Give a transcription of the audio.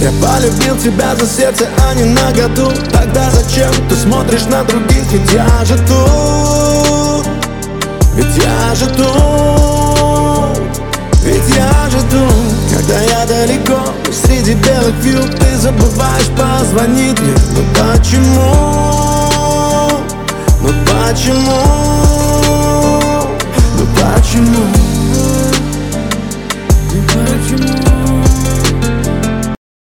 Я полюбил тебя за сердце, а не на году. Тогда зачем ты смотришь на других? Ведь я же тут, ведь я же тут, ведь я же тут. Когда я далеко, среди белых вью, ты забываешь позвонить мне. Ну почему? Ну почему?